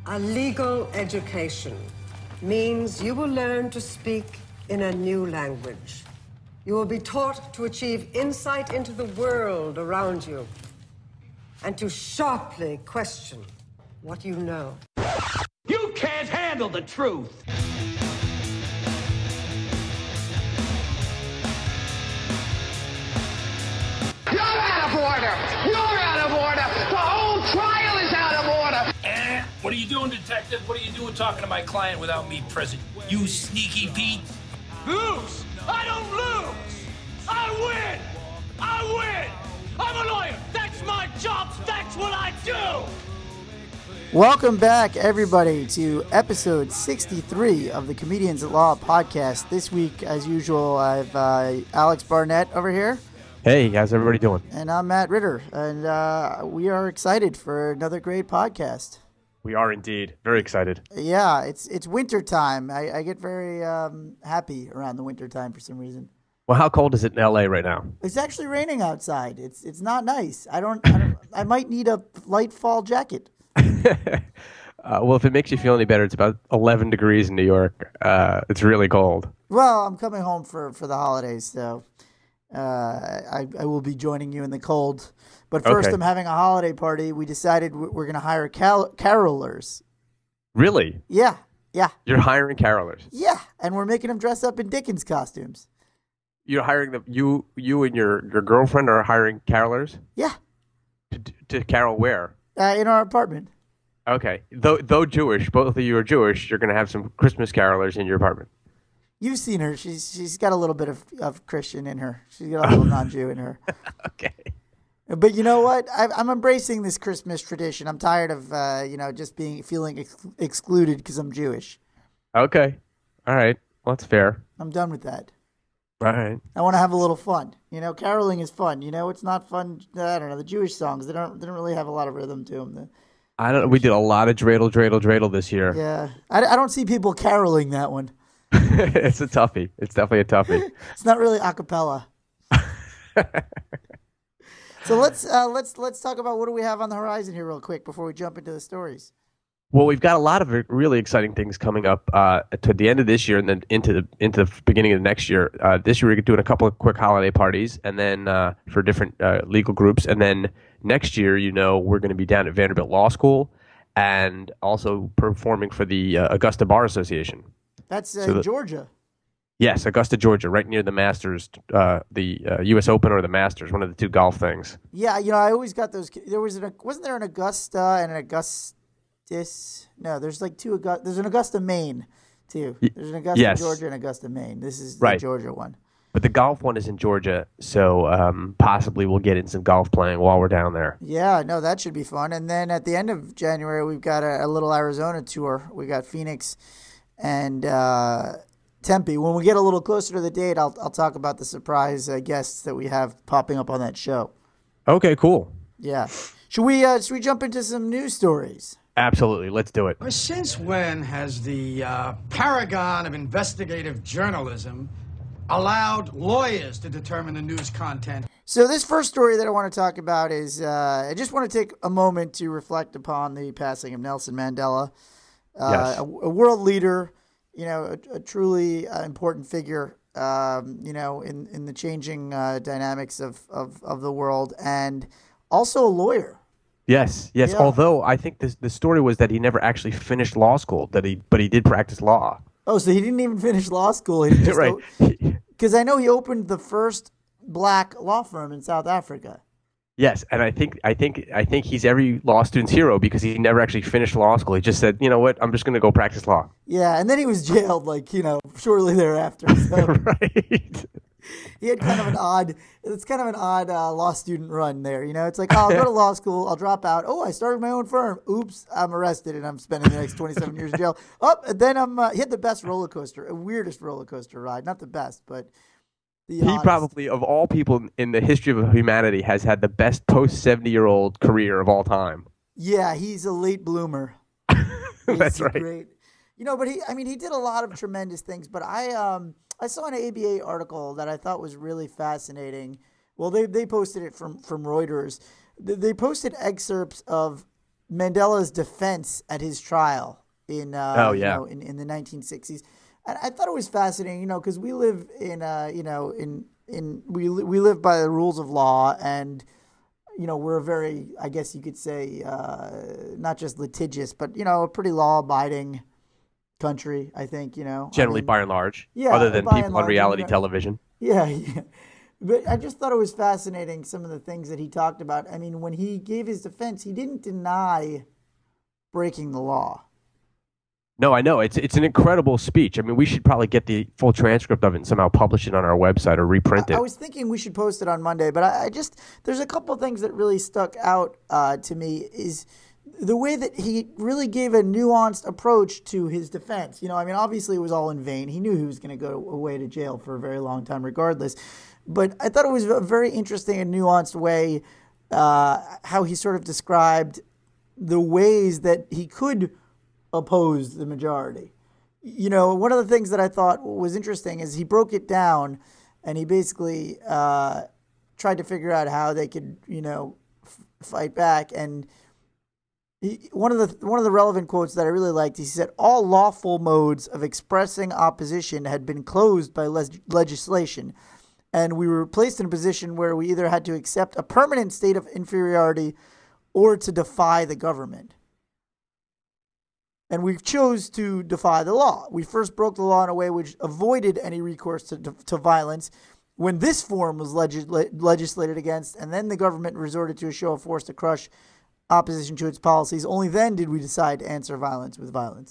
A legal education means you will learn to speak in a new language. You will be taught to achieve insight into the world around you and to sharply question what you know. You can't handle the truth! You're out of order! You're out of order! The whole trial is out of order! What are you doing, detective? What are you doing talking to my client without me present? You sneaky Pete? Lose! I don't lose! I win! I win! I'm a lawyer! That's my job! That's what I do! Welcome back, everybody, to episode 63 of the Comedians at Law podcast. This week, as usual, I have Alex Barnett over here. Hey, how's everybody doing? And I'm Matt Ritter, and we are excited for another great podcast. We are indeed. Very excited. Yeah, it's winter time. I get very happy around the winter time for some reason. Well, how cold is it in LA right now? It's actually raining outside. It's not nice. I might need a light fall jacket. Well, if it makes you feel any better, it's about 11 degrees in New York. It's really cold. Well, I'm coming home for the holidays, so I will be joining you in the cold. But first, Okay. I'm having a holiday party. We decided we're going to hire carolers. Really? Yeah. You're hiring carolers? Yeah, and we're making them dress up in Dickens costumes. You're hiring them? You and your girlfriend are hiring carolers? Yeah, To carol where? in our apartment. Okay. Though Jewish, both of you are Jewish, you're going to have some Christmas carolers in your apartment. You've seen her. She's got a little bit of Christian in her. She's got a little non-Jew in her. Okay. But you know what? I'm embracing this Christmas tradition. I'm tired of just feeling excluded because I'm Jewish. Okay. All right. Well, that's fair. I'm done with that. All right. I want to have a little fun. Caroling is fun. It's not fun. I don't know, the Jewish songs. They don't really have a lot of rhythm to them. I don't. We did a lot of dreidel, dreidel, dreidel this year. Yeah, I don't see people caroling that one. It's a toughie. It's definitely a toughie. It's not really a cappella. So let's talk about what do we have on the horizon here real quick before we jump into the stories. Well, we've got a lot of really exciting things coming up to the end of this year and then into the beginning of the next year. This year we're doing a couple of quick holiday parties, and then for different legal groups. And then next year, we're going to be down at Vanderbilt Law School and also performing for the Augusta Bar Association. That's Georgia. Yes, Augusta, Georgia, right near the Masters, the U.S. Open or the Masters, one of the two golf things. Yeah, I always got those. Wasn't there an Augusta and an Augustus? No, there's like two. There's an Augusta, Maine, too. There's an Augusta, yes. Georgia, and Augusta, Maine. This is right. The Georgia one. But the golf one is in Georgia, so possibly we'll get in some golf playing while we're down there. Yeah, no, that should be fun. And then at the end of January, we've got a little Arizona tour. We got Phoenix and Tempe. When we get a little closer to the date, I'll talk about the surprise guests that we have popping up on that show. Okay, cool. Yeah. Should we jump into some news stories? Absolutely. Let's do it. Since when has the paragon of investigative journalism allowed lawyers to determine the news content? So this first story that I want to talk about is I just want to take a moment to reflect upon the passing of Nelson Mandela, Yes. a world leader, a truly important figure, in the changing dynamics of the world, and also a lawyer. Yes. Yeah. Although I think the story was that he never actually finished law school, but he did practice law. Oh, so he didn't even finish law school. He just Right. Because I know he opened the first black law firm in South Africa. Yes, and I think he's every law student's hero because he never actually finished law school. He just said, you know what, I'm just going to go practice law. Yeah, and then he was jailed, shortly thereafter. So Right. he had kind of an odd law student run there. It's like, I'll go to law school, I'll drop out. Oh, I started my own firm. Oops, I'm arrested and I'm spending the next 27 years in jail. And then he had the best roller coaster, weirdest roller coaster ride. Not the best, but the He oddest. probably, of all people in the history of humanity, has had the best post-70-year-old career of all time. Yeah, he's a late bloomer. That's He's right. Great. But he did a lot of tremendous things. But I saw an ABA article that I thought was really fascinating. Well, they posted it from Reuters. They posted excerpts of Mandela's defense at his trial in in the 1960s. And I thought it was fascinating, because we live in we live by the rules of law, and we're a very, I guess you could say, not just litigious, but a pretty law-abiding country. I think generally by and large, yeah, other than people on reality television. Yeah, yeah. But I just thought it was fascinating, some of the things that he talked about. I mean, when he gave his defense, he didn't deny breaking the law. No, I know. It's an incredible speech. I mean, we should probably get the full transcript of it and somehow publish it on our website or reprint it. I was thinking we should post it on Monday, but I just, there's a couple of things that really stuck out to me is the way that he really gave a nuanced approach to his defense. I mean, obviously it was all in vain. He knew he was going to go away to jail for a very long time regardless. But I thought it was a very interesting and nuanced way how he sort of described the ways that he could oppose the majority. One of the things that I thought was interesting is he broke it down, and he basically tried to figure out how they could, fight back. And one of the relevant quotes that I really liked, he said, "All lawful modes of expressing opposition had been closed by legislation, and we were placed in a position where we either had to accept a permanent state of inferiority or to defy the government. And we chose to defy the law. We first broke the law in a way which avoided any recourse to violence when this form was legislated against, and then the government resorted to a show of force to crush opposition to its policies. Only then did we decide to answer violence with violence."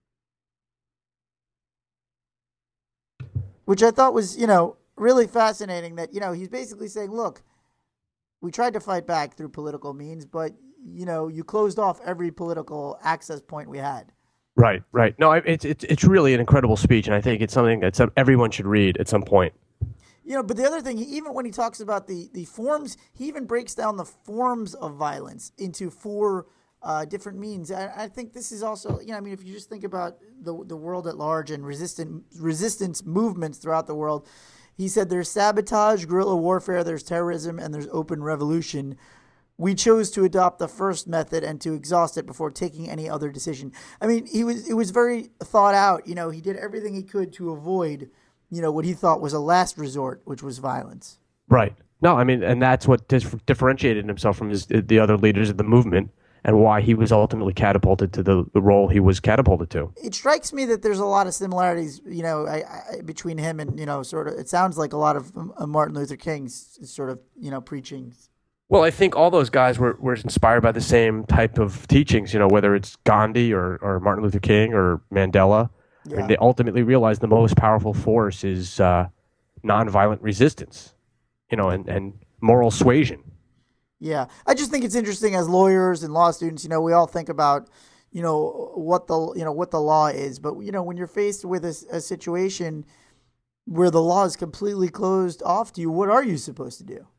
Which I thought was, really fascinating, that, he's basically saying, look, we tried to fight back through political means, but, you closed off every political access point we had. Right. No, it's really an incredible speech, and I think it's something that everyone should read at some point. But the other thing, even when he talks about the forms, he even breaks down the forms of violence into 4 different means. I think this is also, if you just think about the world at large and resistance movements throughout the world, he said there's sabotage, guerrilla warfare, there's terrorism, and there's open revolution. We chose to adopt the first method and to exhaust it before taking any other decision. I mean, it was very thought out. He did everything he could to avoid, what he thought was a last resort, which was violence. Right. No, I mean, and that's what differentiated himself from the other leaders of the movement, and why he was ultimately catapulted to the role he was catapulted to. It strikes me that there's a lot of similarities, between him and, sort of, it sounds like a lot of Martin Luther King's sort of, preaching. Well, I think all those guys were inspired by the same type of teachings, whether it's Gandhi or Martin Luther King or Mandela. Yeah. I mean, they ultimately realized the most powerful force is nonviolent resistance, and moral suasion. Yeah, I just think it's interesting as lawyers and law students, we all think about, what the law is. But, when you're faced with a situation where the law is completely closed off to you, what are you supposed to do?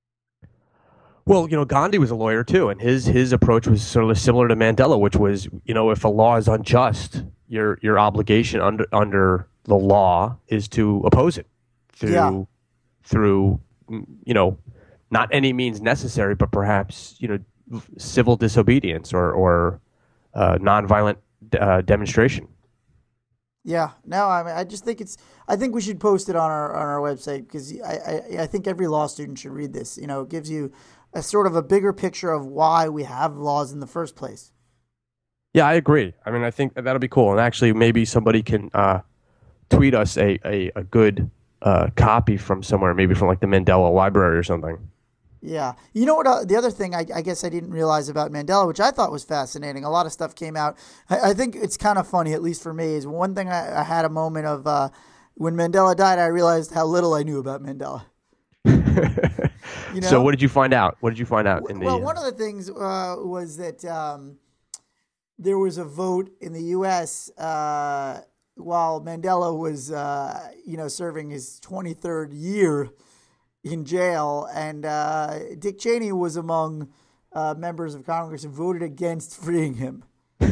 Well, Gandhi was a lawyer too, and his approach was sort of similar to Mandela, which was, if a law is unjust, your obligation under the law is to oppose it through not any means necessary, but perhaps civil disobedience or nonviolent demonstration. Yeah, no, I mean, I think we should post it on our website, because I think every law student should read this. It gives you a sort of a bigger picture of why we have laws in the first place. Yeah, I agree. I mean, I think that'll be cool. And actually, maybe somebody can tweet us a good copy from somewhere, maybe from like the Mandela Library or something. Yeah. You know what? The other thing I guess I didn't realize about Mandela, which I thought was fascinating, a lot of stuff came out. I think it's kind of funny, at least for me, is one thing I had a moment of when Mandela died, I realized how little I knew about Mandela. So what did you find out? What did you find out? Well, one of the things was that there was a vote in the U.S. While Mandela was, serving his 23rd year in jail, and Dick Cheney was among members of Congress who voted against freeing him.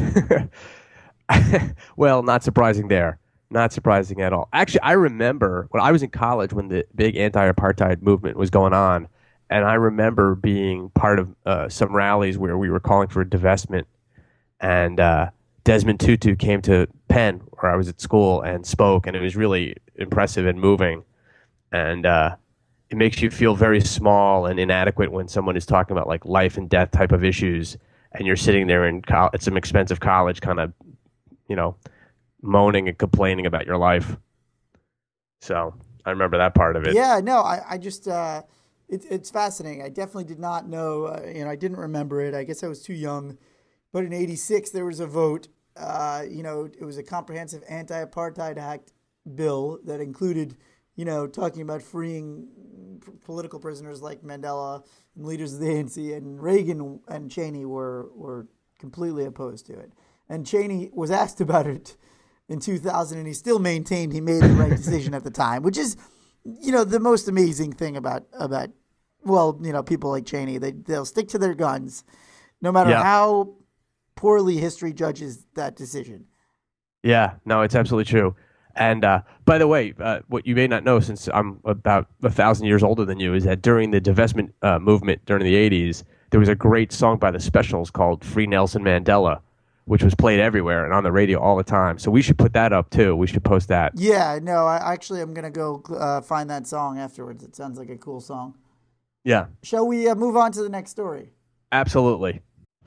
Well, not surprising there. Not surprising at all. Actually, I remember when I was in college when the big anti-apartheid movement was going on, And I remember being part of some rallies where we were calling for a divestment, and Desmond Tutu came to Penn, where I was at school, and spoke, and it was really impressive and moving. And it makes you feel very small and inadequate when someone is talking about like life and death type of issues, and you're sitting there at some expensive college, kind of, moaning and complaining about your life. So I remember that part of it. Yeah, no, I just it's fascinating. I definitely did not know. I didn't remember it. I guess I was too young. But in '86, there was a vote. It was a comprehensive anti-apartheid act bill that included, talking about freeing political prisoners like Mandela and leaders of the ANC, and Reagan and Cheney were completely opposed to it. And Cheney was asked about it in 2000, and he still maintained he made the right decision at the time, which is, the most amazing thing about people like Cheney. They'll stick to their guns no matter how poorly history judges that decision. Yeah, no, it's absolutely true. And by the way, what you may not know, since I'm about 1,000 years older than you, is that during the divestment movement during the 80s, there was a great song by the Specials called Free Nelson Mandela, which was played everywhere and on the radio all the time. So we should put that up too. We should post that. Yeah, no, I'm going to go find that song afterwards. It sounds like a cool song. Yeah. Shall we move on to the next story? Absolutely.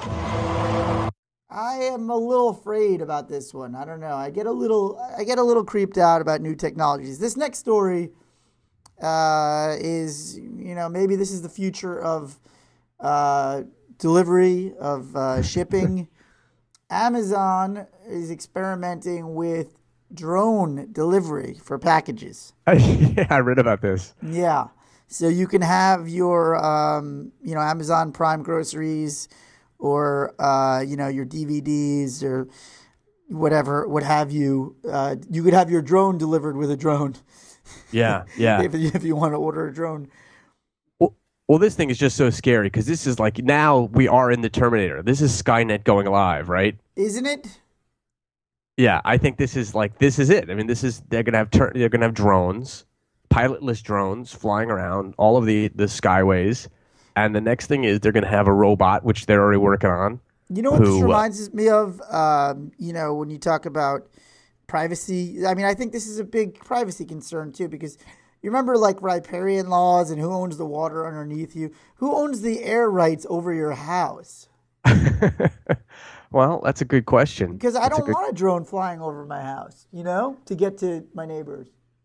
I am a little afraid about this one. I don't know. I get a little creeped out about new technologies. This next story is, maybe this is the future of delivery, of shipping. Amazon is experimenting with drone delivery for packages. Yeah, I read about this. Yeah. So you can have your, Amazon Prime groceries, or your DVDs or whatever, what have you. You could have your drone delivered with a drone. Yeah. if you want to order a drone. Well, this thing is just so scary because this is like, now we are in the Terminator. This is Skynet going live, right? Isn't it? Yeah, I think this is it. I mean, they're gonna have drones, pilotless drones flying around all of the skyways. And the next thing is they're going to have a robot, which they're already working on. You know what this reminds me of? When you talk about privacy, I mean, I think this is a big privacy concern too, because you remember like riparian laws and who owns the water underneath you? Who owns the air rights over your house? Well, that's a good question. Because I don't want a drone flying over my house, to get to my neighbors.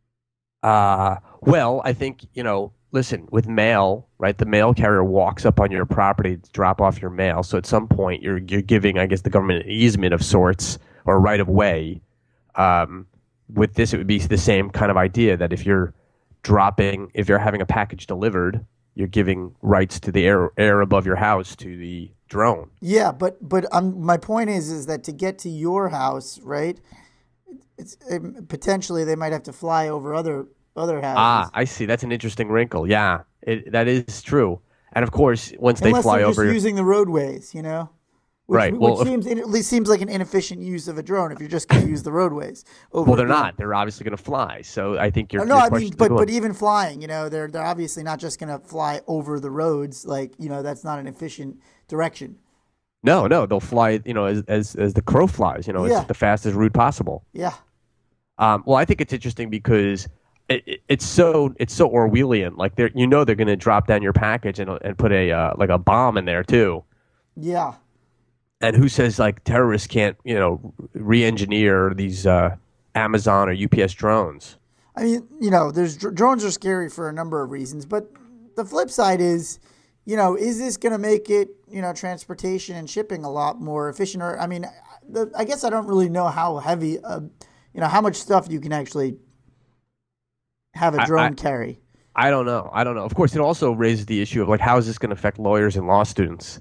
Well, I think, listen, with mail, right, the mail carrier walks up on your property to drop off your mail. So at some point, you're giving, I guess, the government an easement of sorts or right of way. With this, it would be the same kind of idea that if you're having a package delivered, you're giving rights to the air above your house to the drone. Yeah, but my point is that to get to your house, right, potentially they might have to fly over other houses. Ah, I see. That's an interesting wrinkle. Yeah, that is true. And of course, once they fly over, just using the roadways, right? Which seems like an inefficient use of a drone if you're just going to use the roadways. Well, they're not. They're obviously going to fly. So I think but even flying, they're obviously not just going to fly over the roads. Like, that's not an efficient direction. No, they'll fly. As the crow flies. It's the fastest route possible. Yeah. Well, I think it's interesting because it's so Orwellian. Like they're going to drop down your package and put a bomb in there too. Yeah. And who says like terrorists can't re-engineer these Amazon or UPS drones? I mean, drones are scary for a number of reasons, but the flip side is, is this going to make it transportation and shipping a lot more efficient? Or I mean, I guess I don't really know how heavy. How much stuff you can actually have a drone carry. I don't know. Of course, it also raises the issue of like, how is this going to affect lawyers and law students?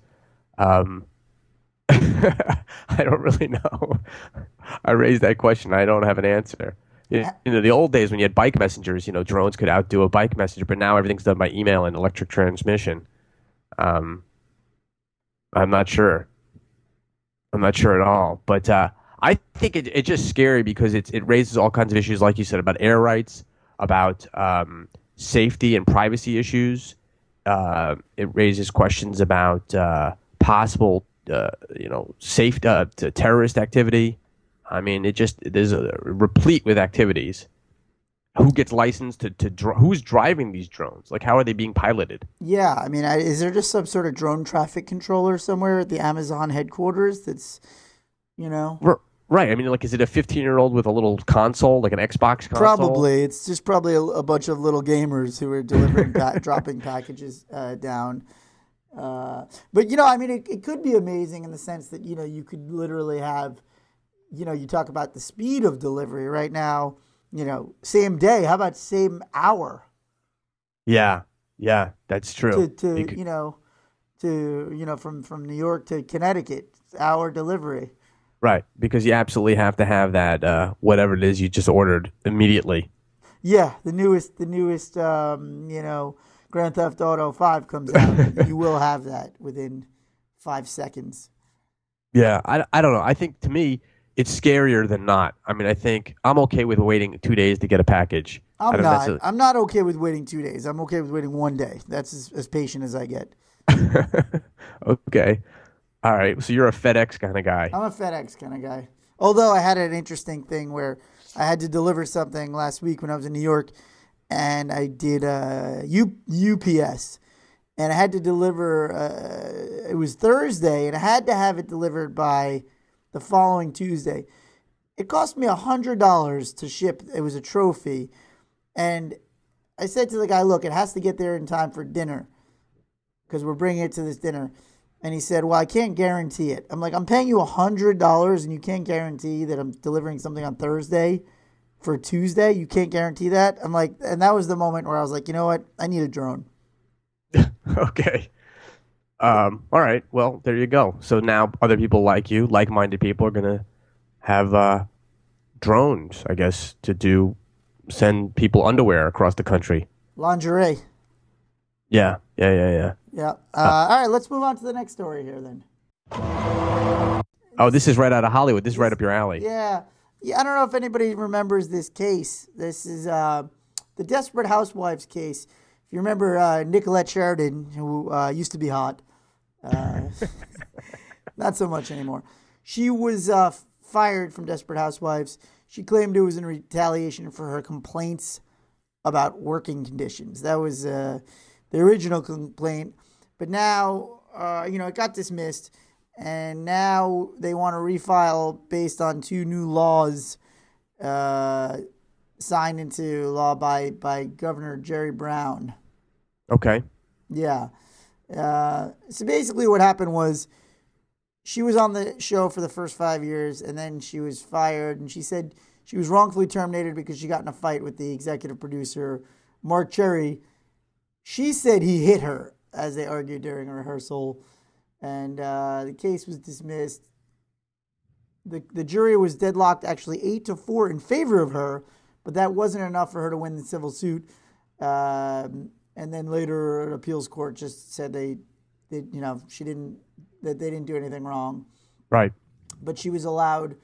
I don't really know. I raised that question. I don't have an answer. The old days when you had bike messengers, drones could outdo a bike messenger, but now everything's done by email and electric transmission. I'm not sure. I'm not sure at all. But I think it's just scary because it raises all kinds of issues, like you said, about air rights, about safety and privacy issues. It raises questions about possible, safe terrorist activity. I mean, there's replete with activities. Who gets licensed to who's driving these drones? Like, how are they being piloted? Yeah, I mean, is there just some sort of drone traffic controller somewhere at the Amazon headquarters that's, Right. I mean, like, is it a 15-year-old with a little console, like an Xbox console? Probably. It's just probably a bunch of little gamers who are delivering, dropping packages down. But, I mean, it could be amazing in the sense that, you could literally have, you talk about the speed of delivery right now, same day. How about same hour? Yeah, that's true. From New York to Connecticut, hour delivery. Right, because you absolutely have to have that whatever it is you just ordered immediately. Yeah, the newest Grand Theft Auto 5 comes out. You will have that within 5 seconds. Yeah, I don't know. I think, to me, it's scarier than not. I mean, I think I'm okay with waiting 2 days to get a package. I'm not. I'm not okay with waiting 2 days. I'm okay with waiting 1 day. That's as patient as I get. Okay. All right. So you're a FedEx kind of guy. I'm a FedEx kind of guy. Although I had an interesting thing where I had to deliver something last week when I was in New York, and I did UPS, and I had to deliver. It was Thursday, and I had to have it delivered by the following Tuesday. It cost me $100 to ship. It was a trophy, and I said to the guy, "Look, it has to get there in time for dinner, because we're bringing it to this dinner." And he said, "Well, I can't guarantee it." I'm like, "I'm paying you $100 and you can't guarantee that I'm delivering something on Thursday for Tuesday? You can't guarantee that?" I'm like, and that was the moment where I was like, you know what? I need a drone. Okay. All right. Well, there you go. So now other people like you, like-minded people, are going to have drones, I guess, to send people underwear across the country. Lingerie. Yeah. Yeah. All right, let's move on to the next story here then. Oh, this is right out of Hollywood. This is right up your alley. Yeah. I don't know if anybody remembers this case. This is the Desperate Housewives case. If you remember Nicolette Sheridan, who used to be hot, not so much anymore. She was fired from Desperate Housewives. She claimed it was in retaliation for her complaints about working conditions. That was the original complaint. But now, it got dismissed, and now they want to refile based on 2 new laws signed into law by Governor Jerry Brown. Okay. Yeah. So basically what happened was she was on the show for the first 5 years, and then she was fired, and she said she was wrongfully terminated because she got in a fight with the executive producer, Mark Cherry. She said he hit her as they argued during a rehearsal, and the case was dismissed. The jury was deadlocked, actually 8-4 in favor of her, but that wasn't enough for her to win the civil suit. And then later, an appeals court just said they didn't do anything wrong. Right. But she was allowed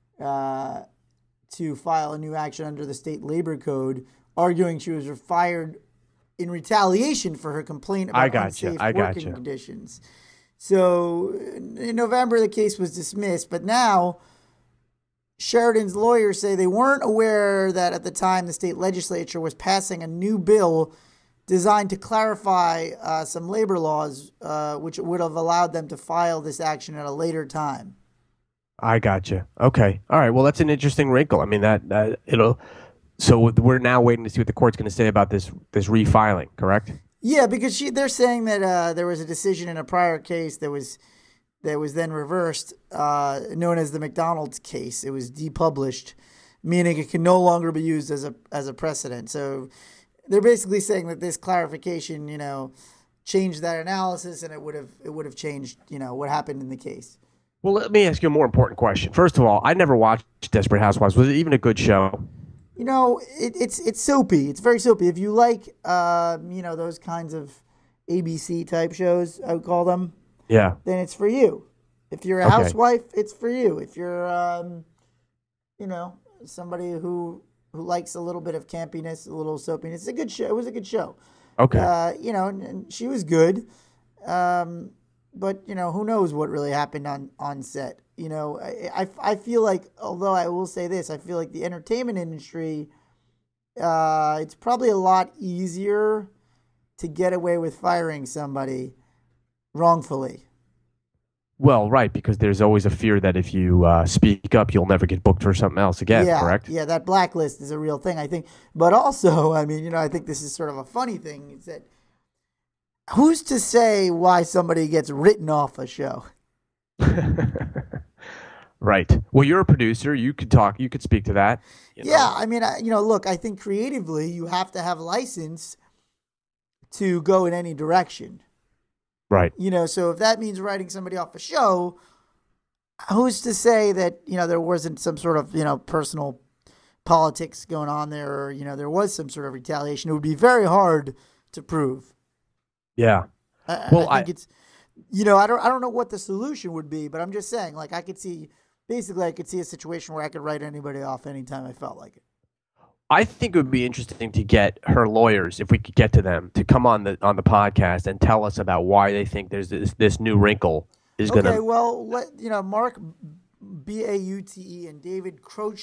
to file a new action under the state labor code, arguing she was fired in retaliation for her complaint about unsafe working conditions. So in November, the case was dismissed, but now Sheridan's lawyers say they weren't aware that at the time the state legislature was passing a new bill designed to clarify some labor laws, which would have allowed them to file this action at a later time. I gotcha. Okay. All right. Well, that's an interesting wrinkle. I mean, that it'll. So we're now waiting to see what the court's going to say about this refiling, correct? Yeah, because they're saying that there was a decision in a prior case that was then reversed, known as the McDonald's case. It was depublished, meaning it can no longer be used as a precedent. So they're basically saying that this clarification, changed that analysis, and it would have changed, what happened in the case. Well, let me ask you a more important question. First of all, I never watched Desperate Housewives. Was it even a good show? It's soapy. It's very soapy. If you like, those kinds of ABC type shows, I would call them. Yeah. Then it's for you. If you're a housewife, it's for you. If you're, somebody who likes a little bit of campiness, a little soapiness, it's a good show. It was a good show. Okay. You know, and she was good. But you know, who knows what really happened on set? You know, I feel like, although I will say this, I feel like the entertainment industry, it's probably a lot easier to get away with firing somebody wrongfully. Well, right, because there's always a fear that if you speak up, you'll never get booked for something else again, Yeah, correct? yeah, that blacklist is a real thing, I think. But also, I mean, you know, I think this is sort of a funny thing. Is that who's to say why somebody gets written off a show? Right. Well, you're a producer. You could talk. You could speak to that. Yeah, I mean, you know, look, I think creatively you have to have license to go in any direction. Right. You know, so if that means writing somebody off a show, who's to say that, you know, there wasn't some sort of, you know, personal politics going on there, or, you know, there was some sort of retaliation? It would be very hard to prove. Yeah. I think it's, you know, I don't know what the solution would be, but I'm just saying, like, I could see a situation where I could write anybody off anytime I felt like it. I think it would be interesting to get her lawyers, if we could get to them, to come on the podcast and tell us about why they think there's this new wrinkle is going to. Okay, well, you know, Mark Baute and David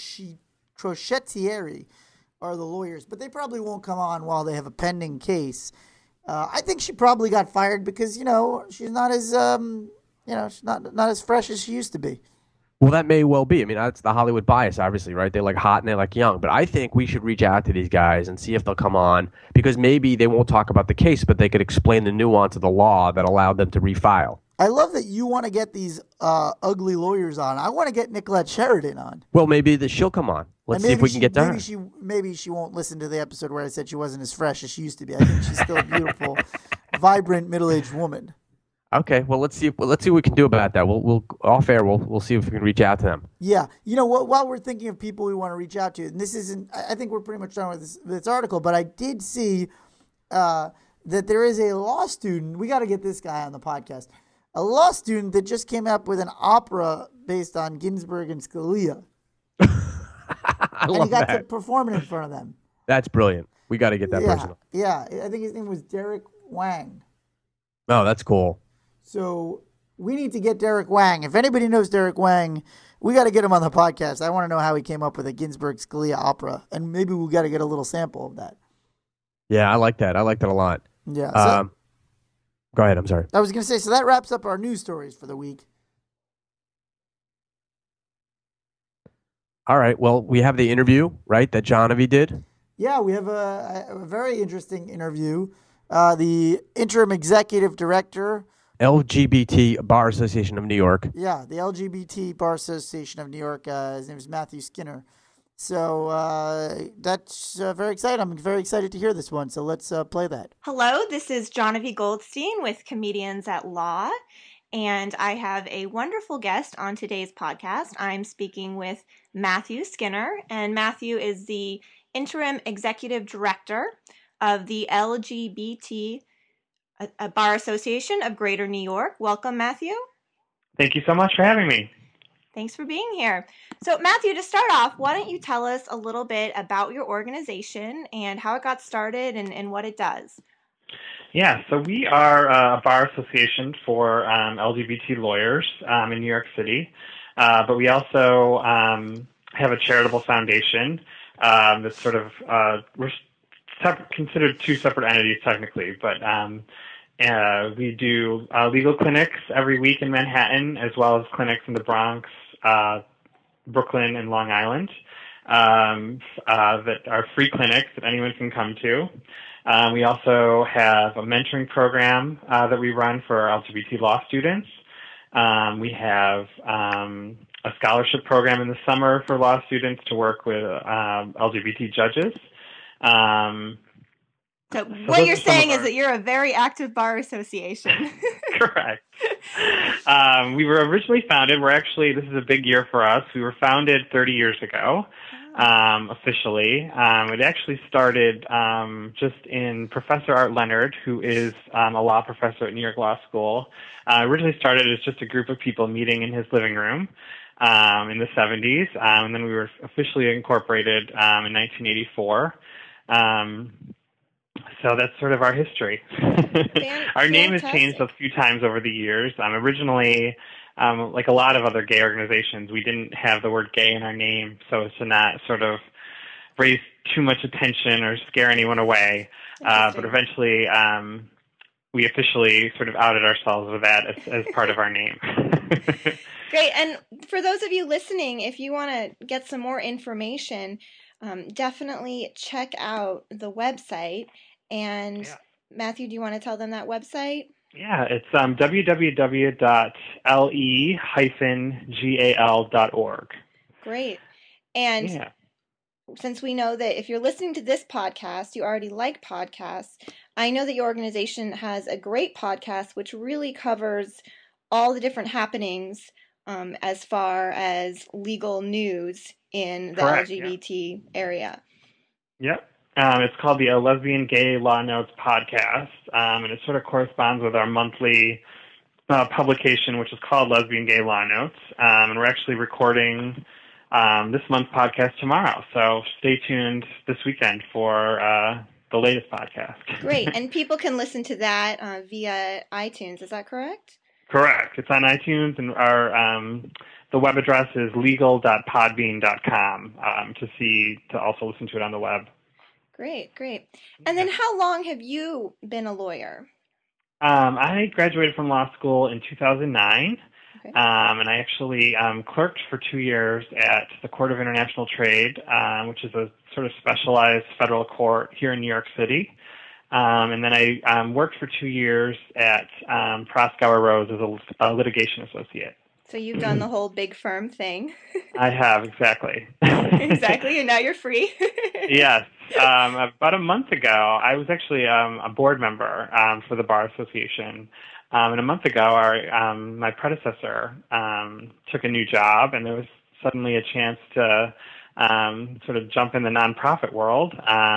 Crochettieri are the lawyers, but they probably won't come on while they have a pending case. I think she probably got fired because, you know, she's not as she's not as fresh as she used to be. Well, that may well be. I mean, that's the Hollywood bias, obviously, right? They like hot and they like young. But I think we should reach out to these guys and see if they'll come on, because maybe they won't talk about the case, but they could explain the nuance of the law that allowed them to refile. I love that you want to get these ugly lawyers on. I want to get Nicolette Sheridan on. Well, maybe she'll come on. Let's see if we can get to her. Maybe she won't listen to the episode where I said she wasn't as fresh as she used to be. I think she's still a beautiful, vibrant, middle-aged woman. Okay, well, let's see what we can do about that. We'll off air. We'll see if we can reach out to them. Yeah, you know what? While we're thinking of people we want to reach out to, and this isn't. I think we're pretty much done with this article. But I did see that there is a law student. We got to get this guy on the podcast. A law student that just came up with an opera based on Ginsburg and Scalia. And he got to perform it in front of them. That's brilliant. We got to get that person. Yeah, I think his name was Derek Wang. Oh, that's cool. So we need to get Derek Wang. If anybody knows Derek Wang, we got to get him on the podcast. I want to know how he came up with a Ginsburg-Scalia opera, and maybe we got to get a little sample of that. Yeah, I like that. I like that a lot. Yeah. Go ahead. I'm sorry. I was going to say, so that wraps up our news stories for the week. All right. Well, we have the interview, right, that Johnny did? Yeah, we have a very interesting interview. The interim executive director, LGBT Bar Association of New York. Yeah, the LGBT Bar Association of New York. His name is Matthew Skinner. So that's very exciting. I'm very excited to hear this one. So let's play that. Hello, this is Johnny Goldstein with Comedians at Law. And I have a wonderful guest on today's podcast. I'm speaking with Matthew Skinner. And Matthew is the interim executive director of the LGBT Bar Association of Greater New York. Welcome, Matthew. Thank you so much for having me. Thanks for being here. So, Matthew, to start off, why don't you tell us a little bit about your organization and how it got started and what it does? Yeah, so we are a bar association for LGBT lawyers in New York City, but we also have a charitable foundation that's sort of, we're considered two separate entities technically, but we do legal clinics every week in Manhattan, as well as clinics in the Bronx, Brooklyn, and Long Island that are free clinics that anyone can come to. We also have a mentoring program that we run for LGBT law students. We have a scholarship program in the summer for law students to work with LGBT judges. So what you're saying is that you're a very active bar association. Correct. We were originally founded. This is a big year for us. We were founded 30 years ago, officially. It actually started just in Professor Art Leonard, who is a law professor at New York Law School. Originally started as just a group of people meeting in his living room in the 70s, and then we were officially incorporated in 1984. So that's sort of our history. Our name has changed a few times over the years. Originally, like a lot of other gay organizations, we didn't have the word gay in our name so as to not sort of raise too much attention or scare anyone away. But eventually, we officially sort of outed ourselves with that as part of our name. Great. And for those of you listening, if you want to get some more information, definitely check out the website. And Matthew, do you want to tell them that website? Yeah, it's www.le-gal.org. Great. And since we know that if you're listening to this podcast, you already like podcasts, I know that your organization has a great podcast which really covers all the different happenings as far as legal news in the LGBT area. Yep. It's called the Lesbian Gay Law Notes podcast, and it sort of corresponds with our monthly publication, which is called Lesbian Gay Law Notes. And we're actually recording this month's podcast tomorrow, so stay tuned this weekend for the latest podcast. Great, and people can listen to that via iTunes, is that correct? Correct. It's on iTunes, and our the web address is legal.podbean.com to also listen to it on the web. Great. And then how long have you been a lawyer? I graduated from law school in 2009, and I actually clerked for 2 years at the Court of International Trade, which is a sort of specialized federal court here in New York City. And then I worked for 2 years at Proskauer Rose as a litigation associate. So you've done the whole big firm thing. I have, exactly. Exactly, and now you're free. Yes. About a month ago, I was actually a board member for the Bar Association. And a month ago, my predecessor took a new job, and there was suddenly a chance to sort of jump in the nonprofit world.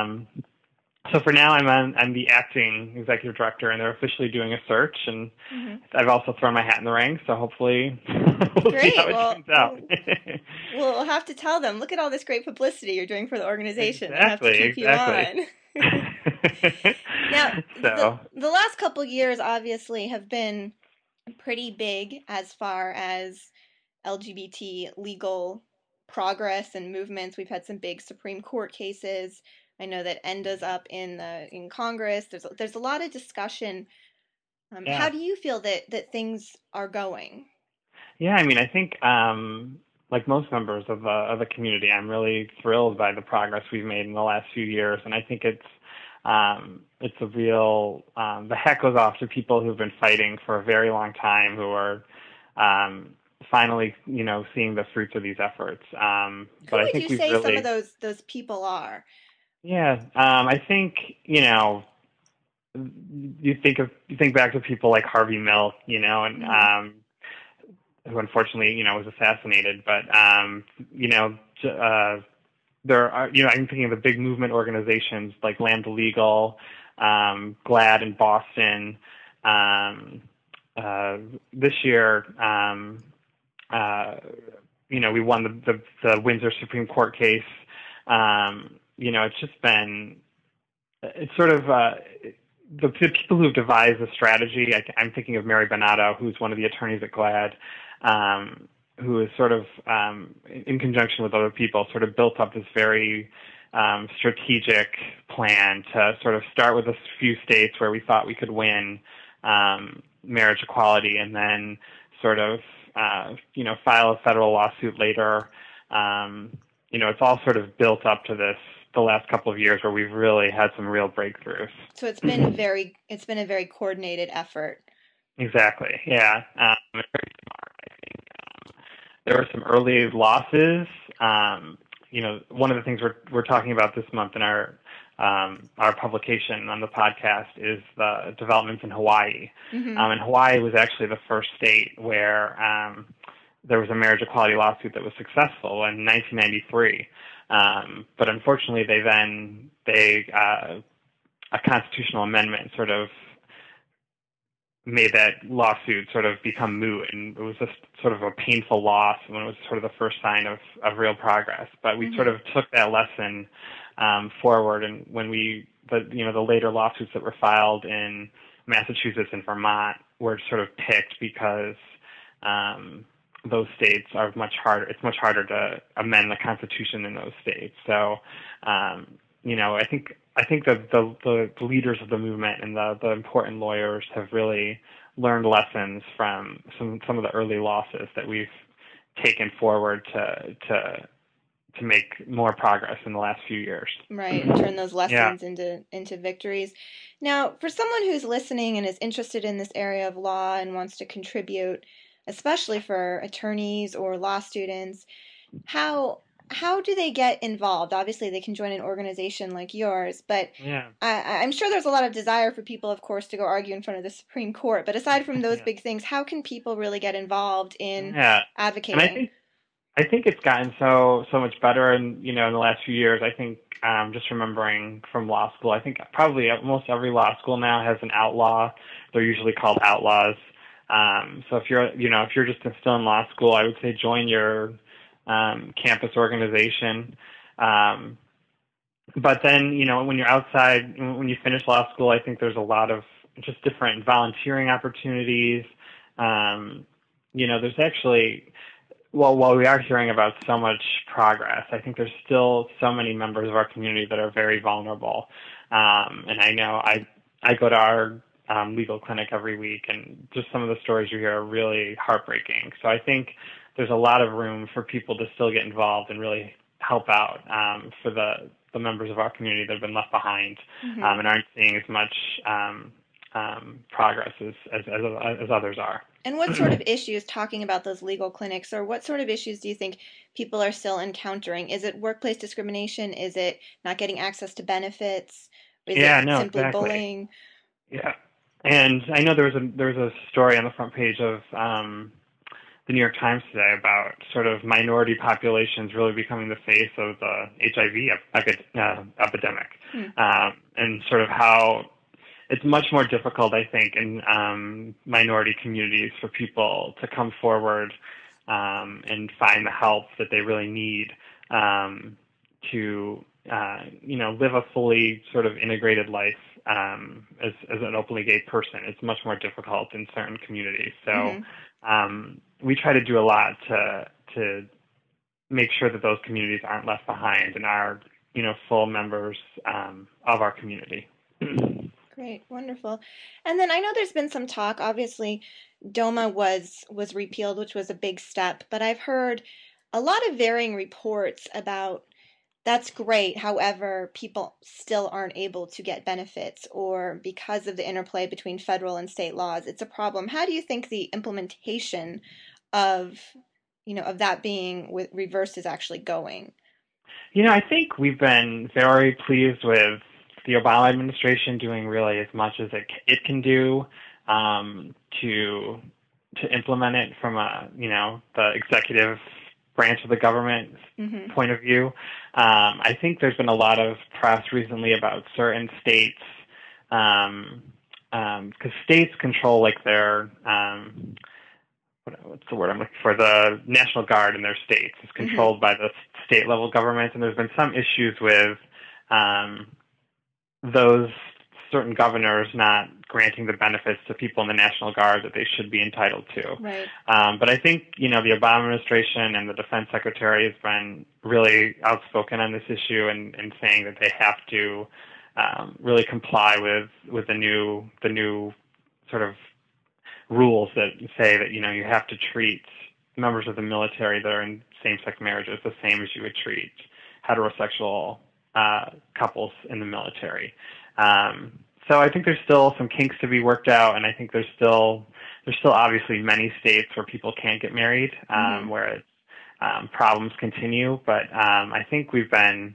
So for now, I'm the acting executive director, and they're officially doing a search, and I've also thrown my hat in the ring, so hopefully we'll see how it turns out. We'll have to tell them, look at all this great publicity you're doing for the organization. Exactly, They have to keep you on. Now, the last couple years obviously have been pretty big as far as LGBT legal progress and movements. We've had some big Supreme Court cases. I know that ENDA's up in Congress. There's a lot of discussion. How do you feel that things are going? Yeah, I mean, I think like most members of the community, I'm really thrilled by the progress we've made in the last few years, and I think it's a real the hat goes off to people who've been fighting for a very long time, who are finally, seeing the fruits of these efforts. Who would you say some of those people are? Yeah, I think you think back to people like Harvey Milk, and who unfortunately was assassinated. But there are I'm thinking of the big movement organizations like Lambda Legal, GLAAD in Boston. This year, we won the Windsor Supreme Court case. It's just been, it's sort of the people who've devised the strategy. I'm thinking of Mary Bonato, who's one of the attorneys at GLAAD, who is sort of, in conjunction with other people, sort of built up this very strategic plan to sort of start with a few states where we thought we could win marriage equality, and then sort of, file a federal lawsuit later. It's all sort of built up to the last couple of years where we've really had some real breakthroughs. So it's been a very coordinated effort. Exactly. Yeah. Very smart, I think. There were some early losses. One of the things we're talking about this month in our publication on the podcast is the developments in Hawaii. And Hawaii was actually the first state where there was a marriage equality lawsuit that was successful in 1993. But unfortunately, a constitutional amendment sort of made that lawsuit sort of become moot, and it was just sort of a painful loss when it was sort of the first sign of real progress. But we sort of took that lesson forward, and when the later lawsuits that were filed in Massachusetts and Vermont were sort of picked because those states are much harder. It's much harder to amend the Constitution in those states. So, I think that the leaders of the movement and the important lawyers have really learned lessons from some of the early losses that we've taken forward to make more progress in the last few years. Right, and turn those lessons into victories. Now, for someone who's listening and is interested in this area of law and wants to contribute, especially for attorneys or law students, how do they get involved? Obviously, they can join an organization like yours, but I'm sure there's a lot of desire for people, of course, to go argue in front of the Supreme Court. But aside from those big things, how can people really get involved in advocating? And I think it's gotten so much better in the last few years. I think just remembering from law school, I think probably almost every law school now has an outlaw. They're usually called outlaws. So if you're just still in law school, I would say join your campus organization. But then, when you're outside, when you finish law school, I think there's a lot of just different volunteering opportunities. There's actually, while we are hearing about so much progress, I think there's still so many members of our community that are very vulnerable. And I know I go to our legal clinic every week, and just some of the stories you hear are really heartbreaking. So I think there's a lot of room for people to still get involved and really help out for the members of our community that have been left behind and aren't seeing as much progress as others are. And what sort of issues, talking about those legal clinics, or what sort of issues do you think people are still encountering? Is it workplace discrimination? Is it not getting access to benefits? Is it simply bullying? Yeah. And I know there was a story on the front page of the New York Times today about sort of minority populations really becoming the face of the HIV epidemic, and sort of how it's much more difficult, I think, in minority communities for people to come forward and find the help that they really need to live a fully sort of integrated life as an openly gay person. It's much more difficult in certain communities. So we try to do a lot to make sure that those communities aren't left behind and are full members of our community. Great, wonderful. And then I know there's been some talk. Obviously, DOMA was repealed, which was a big step, but I've heard a lot of varying reports about that's great. However, people still aren't able to get benefits, or because of the interplay between federal and state laws, it's a problem. How do you think the implementation of that being reversed is actually going? I think we've been very pleased with the Obama administration doing really as much as it can do to implement it from the executive branch of the government point of view. I think there's been a lot of press recently about certain states, because states control their what's the word I'm looking for? The National Guard in their states is controlled by the state level government, and there's been some issues with those certain governors not granting the benefits to people in the National Guard that they should be entitled to. Right. But I think, the Obama administration and the Defense Secretary has been really outspoken on this issue and saying that they have to really comply with the new sort of rules that say that, you have to treat members of the military that are in same-sex marriages the same as you would treat heterosexual couples in the military. So I think there's still some kinks to be worked out, and I think there's still obviously many states where people can't get married, where problems continue. But I think we've been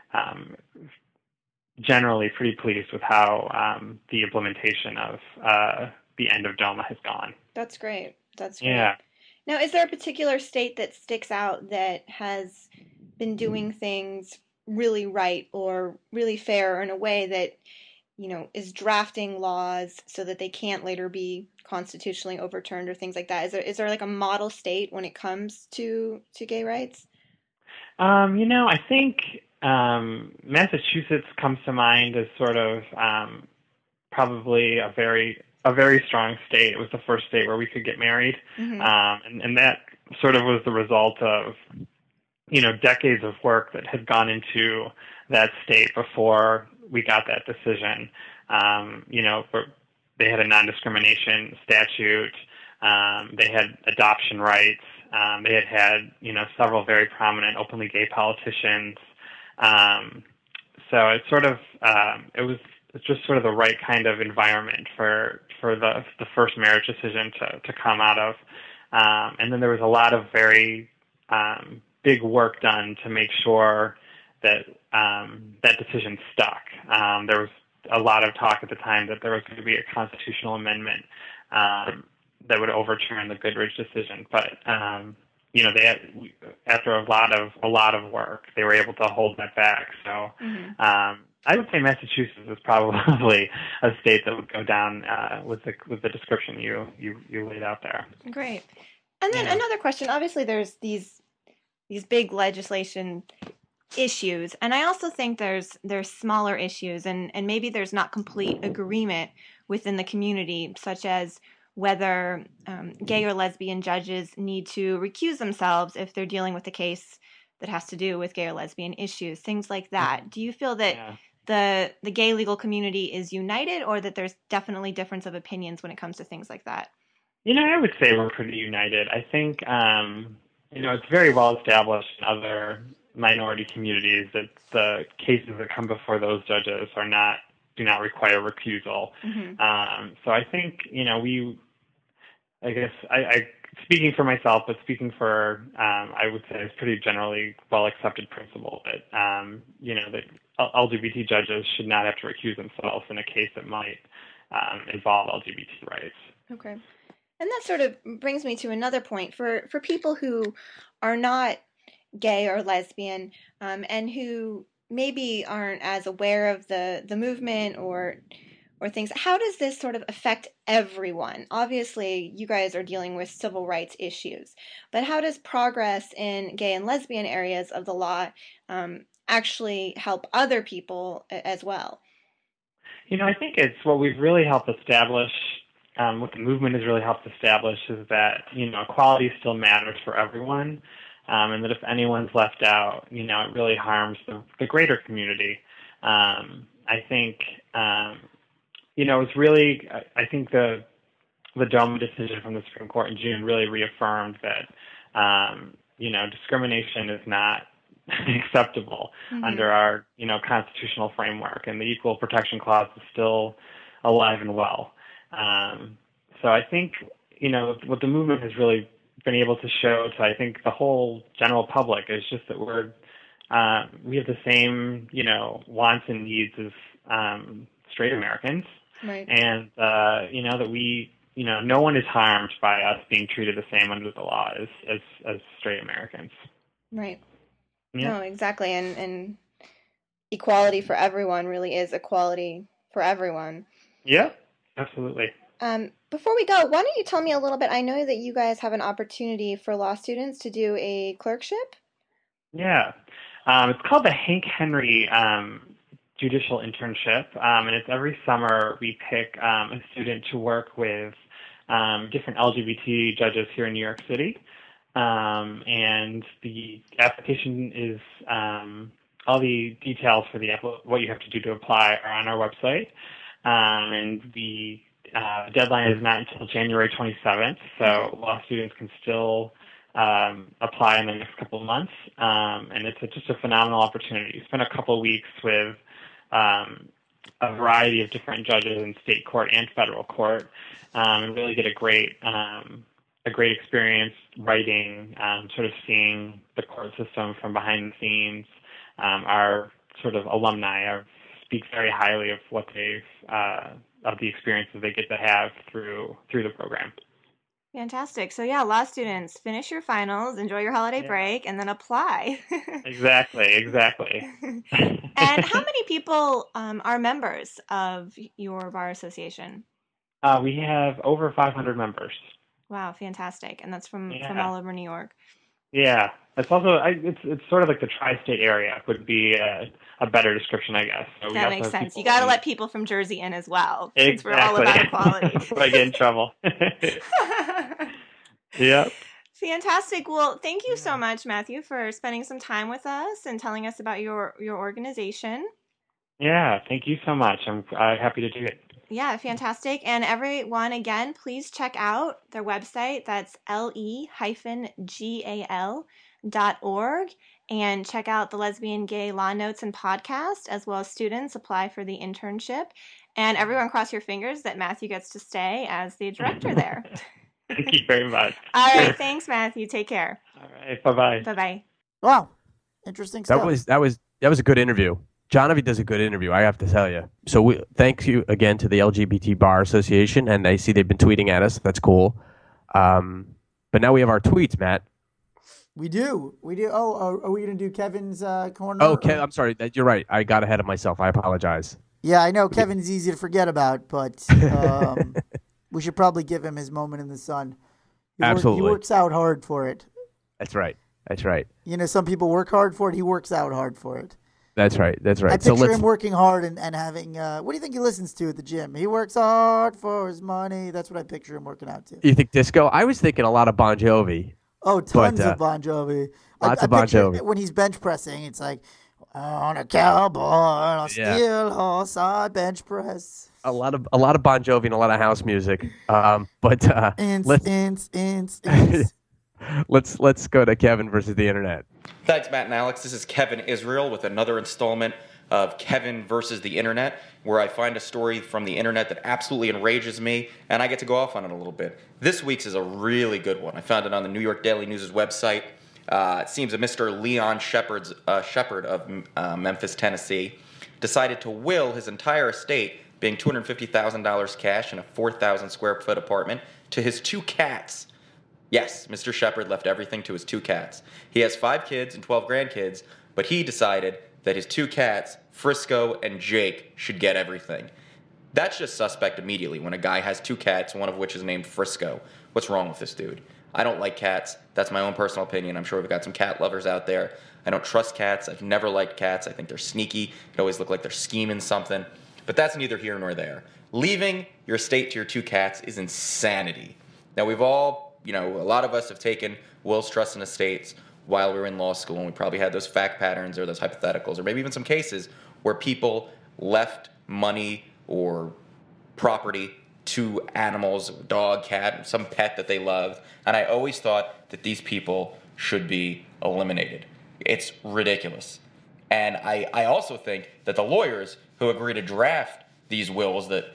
generally pretty pleased with how the implementation of the end of DOMA has gone. That's great. That's great. Yeah. Now, is there a particular state that sticks out that has been doing things really right or really fair, or in a way that is drafting laws so that they can't later be constitutionally overturned or things like that? Is there like a model state when it comes to gay rights? I think Massachusetts comes to mind as sort of probably a very strong state. It was the first state where we could get married, and that sort of was the result of decades of work that had gone into that state before we got that decision. They had a non-discrimination statute. They had adoption rights. They had several very prominent openly gay politicians. So it's sort of it's just sort of the right kind of environment for the first marriage decision to come out of. And then there was a lot of very big work done to make sure that that decision stuck. There was a lot of talk at the time that there was going to be a constitutional amendment that would overturn the Goodridge decision, but they had, after a lot of work, they were able to hold that back. So I would say Massachusetts is probably a state that would go down with the description you laid out there. Great. And then another question. Obviously, there's these big legislation issues, and I also think there's smaller issues, and maybe there's not complete agreement within the community, such as whether gay or lesbian judges need to recuse themselves if they're dealing with a case that has to do with gay or lesbian issues, things like that. Do you feel that the gay legal community is united, or that there's definitely difference of opinions when it comes to things like that? I would say we're pretty united. I think, it's very well established in other minority communities that the cases that come before those judges do not require recusal. So I think, I guess I speaking for myself, but speaking for, I would say it's pretty generally well accepted principle that, that LGBT judges should not have to recuse themselves in a case that might involve LGBT rights. Okay. And that sort of brings me to another point. For people who are not gay or lesbian, and who maybe aren't as aware of the movement or things, how does this sort of affect everyone? Obviously, you guys are dealing with civil rights issues, but how does progress in gay and lesbian areas of the law actually help other people as well? I think it's what we've really helped establish. What the movement has really helped establish is that, equality still matters for everyone, and that if anyone's left out, it really harms the greater community. I think, it's really, I think the DOMA decision from the Supreme Court in June really reaffirmed that, discrimination is not acceptable under our, constitutional framework, and the Equal Protection Clause is still alive and well. So I think, what the movement has really been able to show to, I think, the whole general public is just that we have the same, wants and needs as straight Americans. Right. And, that we, no one is harmed by us being treated the same under the law as straight Americans. Right. Yeah. No, exactly. And equality for everyone really is equality for everyone. Yeah. Absolutely. Before we go, why don't you tell me a little bit? I know that you guys have an opportunity for law students to do a clerkship. Yeah. It's called the Hank Henry Judicial Internship, and it's every summer we pick a student to work with different LGBT judges here in New York City. And the application is all the details for what you have to do to apply are on our website. And the deadline is not until January 27th, so law students can still apply in the next couple of months. And it's just a phenomenal opportunity. Spend a couple of weeks with a variety of different judges in state court and federal court, and really get a great experience writing, sort of seeing the court system from behind the scenes. Our sort of alumni speak very highly of what they've of the experiences they get to have through the program. Fantastic. So yeah, law students, finish your finals, enjoy your holiday break, and then apply. Exactly. And how many people are members of your bar association? We have over 500 members. Wow, fantastic. And that's from Yeah. all over New York. Yeah, it's also it's sort of like the tri-state area would be a better description, I guess. So we That also makes have sense. people You got to in- let people from Jersey in as well, since we're all Exactly. about equality. Before I get in trouble. Yep. Fantastic. Well, thank you so much, Matthew, for spending some time with us and telling us about your organization. Yeah, thank you so much. I'm happy to do it. Yeah, fantastic. And everyone, again, please check out their website. That's le-gal.org. And check out the Lesbian Gay Law Notes and Podcast, as well as students apply for the internship. And everyone cross your fingers that Matthew gets to stay as the director there. Thank you very much. All right. Thanks, Matthew. Take care. All right. Bye-bye. Bye-bye. Wow. Interesting stuff. That was a good interview. Jonovi does a good interview, I have to tell you. So thank you again to the LGBT Bar Association, and I see they've been tweeting at us. That's cool. But now we have our tweets, Matt. We do. Oh, are we going to do Kevin's corner? Oh, I'm sorry. You're right. I got ahead of myself. I apologize. Yeah, I know Kevin's easy to forget about, but we should probably give him his moment in the sun. Absolutely. He works out hard for it. That's right. You know, some people work hard for it. He works out hard for it. That's right. I picture him working hard and having, what do you think he listens to at the gym? He works hard for his money. That's what I picture him working out to. You think disco? I was thinking a lot of Bon Jovi. Oh, tons of Bon Jovi. Lots of Bon Jovi. When he's bench pressing, it's like, on a cowboy, on a steel horse, I bench press. A lot of Bon Jovi and a lot of house music. Let's go to Kevin versus the internet. Thanks, Matt and Alex. This is Kevin Israel with another installment of Kevin versus the Internet, where I find a story from the Internet that absolutely enrages me, and I get to go off on it a little bit. This week's is a really good one. I found it on the New York Daily News' website. It seems a Mr. Leon Shepard of Memphis, Tennessee, decided to will his entire estate, being $250,000 cash in a 4,000 square foot apartment, to his 2 cats. Yes, Mr. Shepard left everything to his 2 cats. He has 5 kids and 12 grandkids, but he decided that his 2 cats, Frisco and Jake, should get everything. That's just suspect immediately when a guy has 2 cats, one of which is named Frisco. What's wrong with this dude? I don't like cats. That's my own personal opinion. I'm sure we've got some cat lovers out there. I don't trust cats. I've never liked cats. I think they're sneaky. They always look like they're scheming something. But that's neither here nor there. Leaving your estate to your 2 cats is insanity. Now, we've all, a lot of us have taken wills, trusts, and estates while we were in law school, and we probably had those fact patterns or those hypotheticals, or maybe even some cases where people left money or property to animals, dog, cat, some pet that they loved, and I always thought that these people should be eliminated. It's ridiculous. And I also think that the lawyers who agree to draft these wills that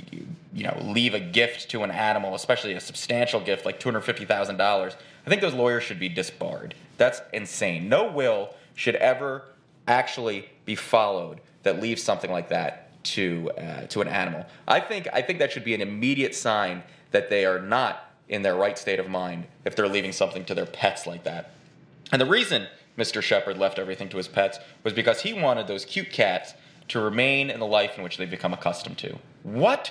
leave a gift to an animal, especially a substantial gift like $250,000, I think those lawyers should be disbarred. That's insane. No will should ever actually be followed that leaves something like that to an animal. I think that should be an immediate sign that they are not in their right state of mind if they're leaving something to their pets like that. And the reason Mr. Shepard left everything to his pets was because he wanted those cute cats to remain in the life in which they've become accustomed to. What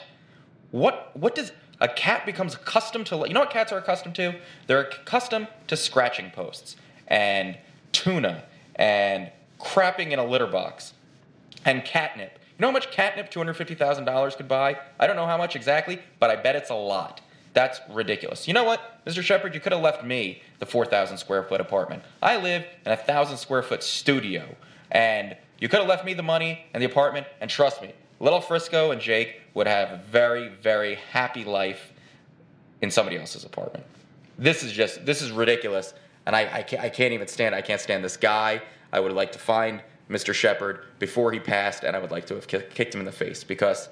does a cat becomes accustomed to? You know what cats are accustomed to? They're accustomed to scratching posts and tuna and crapping in a litter box and catnip. You know how much catnip $250,000 could buy? I don't know how much exactly, but I bet it's a lot. That's ridiculous. You know what, Mr. Shepard, you could have left me the 4,000 square foot apartment. I live in a 1,000 square foot studio, and you could have left me the money and the apartment, and trust me, little Frisco and Jake would have a very, very happy life in somebody else's apartment. This is ridiculous, and I can't even stand it. I can't stand this guy. I would like to find Mr. Shepard before he passed, and I would like to have kicked him in the face because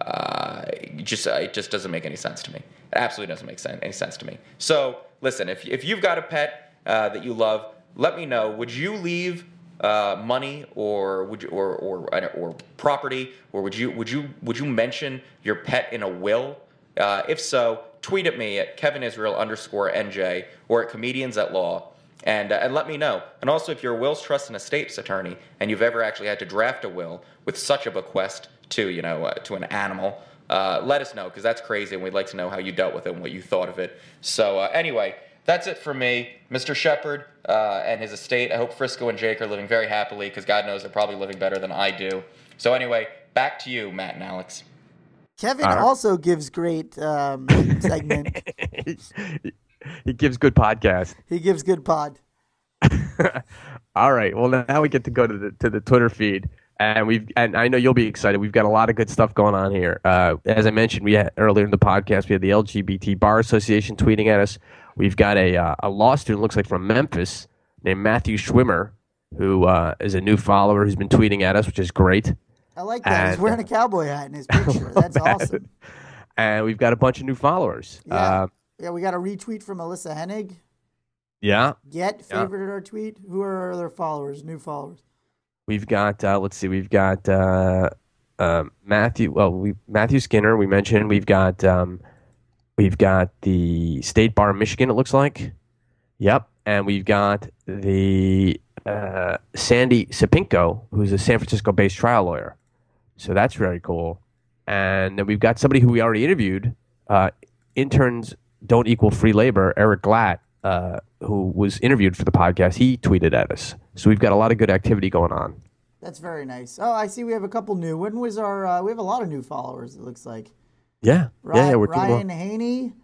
it just doesn't make any sense to me. It absolutely doesn't make any sense to me. So listen, if you've got a pet that you love, let me know. Would you leave money or would you or property, or would you mention your pet in a will? If so, tweet at me at KevinIsrael_NJ or at Comedians at Law. And let me know. And also, if you're a wills, trust, and estates attorney, and you've ever actually had to draft a will with such a bequest to an animal let us know, because that's crazy, and we'd like to know how you dealt with it and what you thought of it. So anyway, that's it for me. Mr. Shepard and his estate, I hope Frisco and Jake are living very happily, because God knows they're probably living better than I do. So anyway, back to you, Matt and Alex. Kevin also gives great segment. He gives good podcast. He gives good pod. All right. Well, now we get to go to the Twitter feed, and I know you'll be excited. We've got a lot of good stuff going on here. As I mentioned, earlier in the podcast, we had the LGBT Bar Association tweeting at us. We've got a law student, looks like from Memphis, named Matthew Schwimmer, who is a new follower who's been tweeting at us, which is great. I like that. He's wearing a cowboy hat in his picture. That's awesome. And we've got a bunch of new followers. Yeah, we got a retweet from Alyssa Hennig. Yeah. Favorited our tweet. Who are our other followers, new followers? We've got, let's see, we've got Matthew Skinner, we mentioned. We've got the State Bar of Michigan, it looks like. Yep. And we've got the Sandy Sapinko, who's a San Francisco-based trial lawyer. So that's very cool. And then we've got somebody who we already interviewed, Interns Don't Equal Free Labor, Eric Glatt, who was interviewed for the podcast. He tweeted at us. So we've got a lot of good activity going on. That's very nice. Oh, I see we have a couple new. When was our, we have a lot of new followers, it looks like. Yeah. We're Ryan Haney,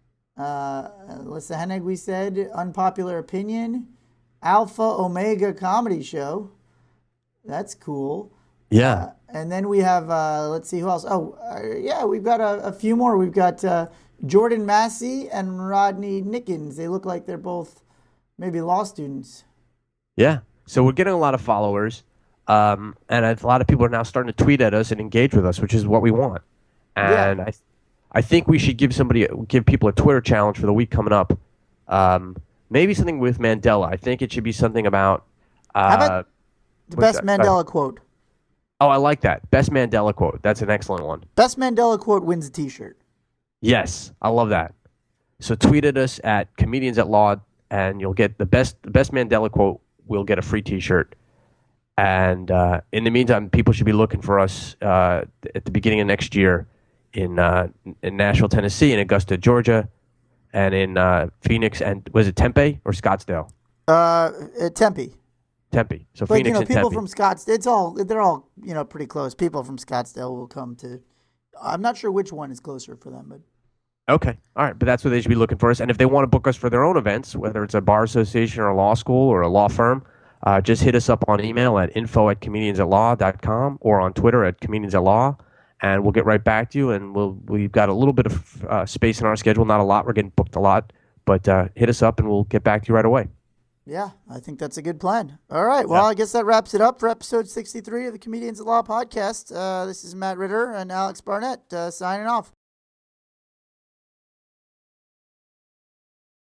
Alyssa Hennig, we said, Unpopular Opinion, Alpha Omega Comedy Show. That's cool. Yeah. And then we have, let's see who else. We've got a few more. We've got Jordan Massey and Rodney Nickens. They look like they're both maybe law students. Yeah. So we're getting a lot of followers. And a lot of people are now starting to tweet at us and engage with us, which is what we want. And I think we should give people a Twitter challenge for the week coming up. Maybe something with Mandela. I think it should be something about... How about the best Mandela quote? Oh, I like that. Best Mandela quote. That's an excellent one. Best Mandela quote wins a T-shirt. Yes, I love that. So tweet at us at Comedians at Law, and you'll get the best Mandela quote. We'll get a free T-shirt. And in the meantime, people should be looking for us at the beginning of next year in Nashville, Tennessee, in Augusta, Georgia, and in Phoenix, and was it Tempe or Scottsdale? Tempe. Tempe. So but, Phoenix and people Tempe. from Scottsdale, they're all pretty close. People from Scottsdale will come to. I'm not sure which one is closer for them, but. Okay. All right. But that's where they should be looking for us. And if they want to book us for their own events, whether it's a bar association or a law school or a law firm, just hit us up on email at info@comediansatlaw.com or on Twitter at comediansatlaw, and we'll get right back to you. And we've got a little bit of space in our schedule, not a lot. We're getting booked a lot, but hit us up and we'll get back to you right away. Yeah, I think that's a good plan. All right. Well, I guess that wraps it up for episode 63 of the Comedians at Law podcast. This is Matt Ritter and Alex Barnett signing off.